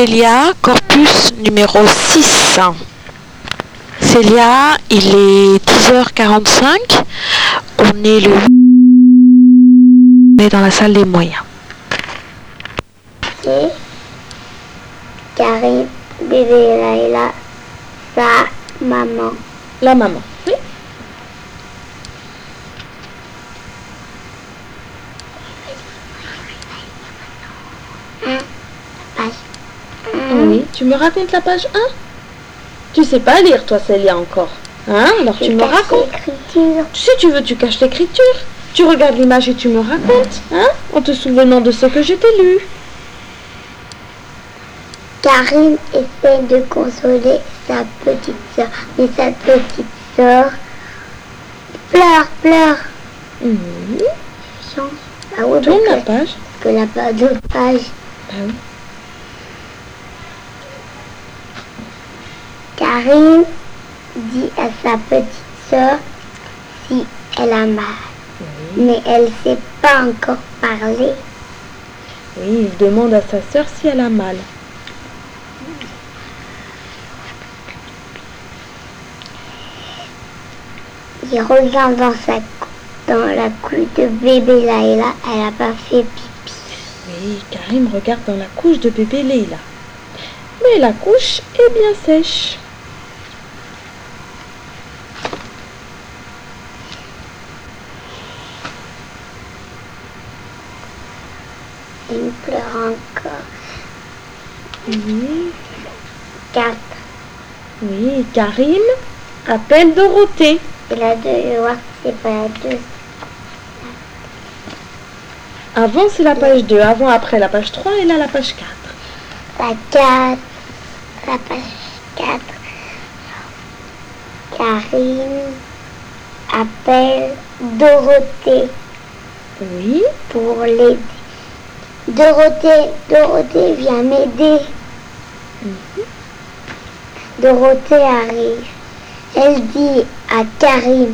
Célia, corpus numéro 6. Célia, il est 10h45. On est dans la salle des moyens. Et Karim, bébé Layla, sa maman. La maman, oui. Oui, tu me racontes la page 1? Tu sais pas lire, toi, Célia, encore. Hein? Alors tu me racontes. Si tu veux, tu caches l'écriture. Tu regardes l'image et tu me racontes, hein? En te souvenant de ce que je t'ai lu. Karim essaie de consoler sa petite sœur, mais sa petite sœur pleure. Change. Ah oui, Tourne la page. Parce que la page de page. Ah oui. Karim dit à sa petite sœur si elle a mal, mais elle ne sait pas encore parler. Oui, il demande à sa sœur si elle a mal. Il regarde dans la couche de bébé Layla, elle n'a pas fait pipi. Oui, Karim regarde dans la couche de bébé Leila. Mais la couche est bien sèche. Il pleure encore. Oui. 4. Oui, Karim appelle Dorothée. Et la 2, je vois que c'est pas la 2. Avant, c'est la page 2. Avant, après, la page 3 et là, la page 4. La 4. La page 4. Karim appelle Dorothée Oui. pour l'aider. Dorothée, viens m'aider. Dorothée arrive. Elle dit à Karim.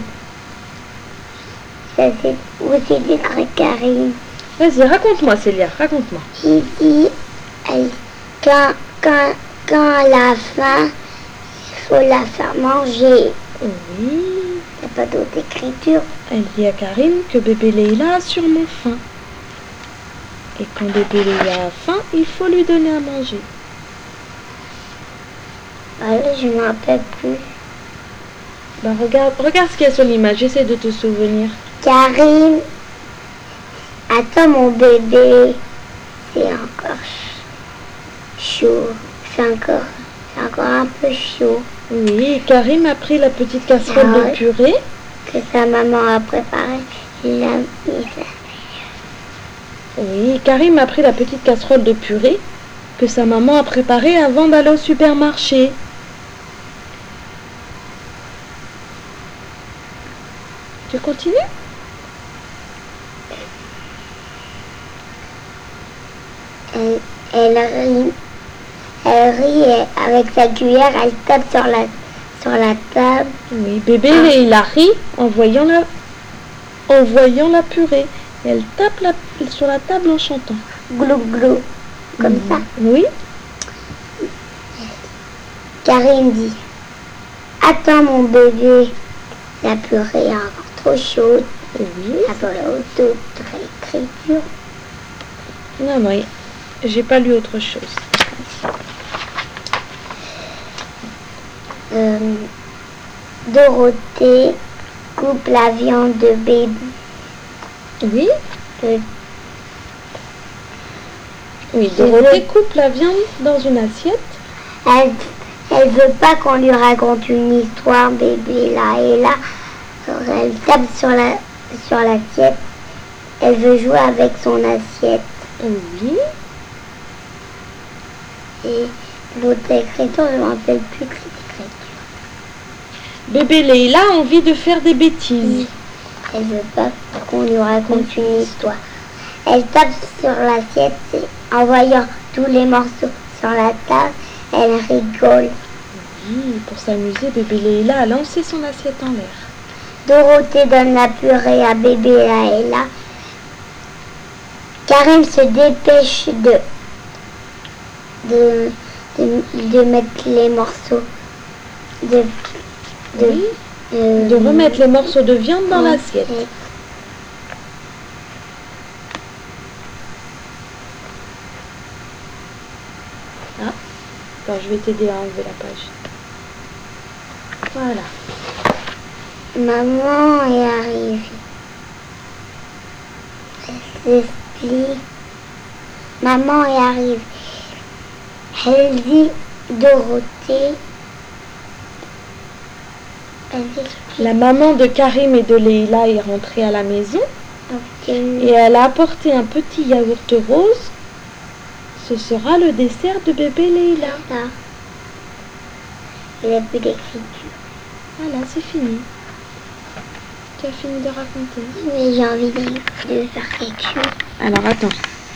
Où c'est écrit Karim? Vas-y, raconte-moi, Célia, raconte-moi. Il dit, quand elle a faim, il faut la faire manger. Oui. Il n'y a pas d'autre écriture. Elle dit à Karim que bébé Leila a sûrement faim. Et quand bébé Leila a faim, il faut lui donner à manger. Allez, je ne me rappelle plus. Bah regarde ce qu'il y a sur l'image, j'essaie de te souvenir. Karim, attends mon bébé. C'est encore chaud. C'est encore un peu chaud. Oui, Karim a pris la petite casserole de purée. Que sa maman a préparée. Il l'a mis. Oui, Karim a pris la petite casserole de purée que sa maman a préparée avant d'aller au supermarché. Tu continues? Elle rit et avec sa cuillère, elle tape sur la table. Oui, bébé il a ri en voyant la purée. Et elle tape sur la table en chantant. Glou glou, comme ça. Oui. Karim dit, attends mon bébé, la purée est encore trop chaude. Oui. Après d'autres écritures. Non, j'ai pas lu autre chose. Dorothée coupe la viande de bébé. Oui. Oui, Dorothée coupe la viande dans une assiette. Elle veut pas qu'on lui raconte une histoire, bébé Layla. Elle tape sur l'assiette. Elle veut jouer avec son assiette. Oui. Et l'autre écriture, je ne me rappelle plus que cette écriture. Bébé Leila a envie de faire des bêtises. Elle veut pas qu'on lui raconte une histoire. Elle tape sur l'assiette et en voyant tous les morceaux sur la table, elle rigole. Oui, pour s'amuser, bébé Leila a lancé son assiette en l'air. Dorothée donne la purée à bébé Layla. Karim se dépêche de mettre les morceaux de Oui. De remettre les morceaux de viande dans l'assiette. Ah, attends, je vais t'aider à enlever la page. Voilà. Maman est arrivée. Elle s'explique. Maman est arrivée. Elle dit Dorothée. La maman de Karim et de Leïla est rentrée à la maison et elle a apporté un petit yaourt rose. Ce sera le dessert de bébé Leïla. Il n'y a plus d'écriture. Voilà, c'est fini. Tu as fini de raconter. Mais j'ai envie de faire quelque chose. Alors attends.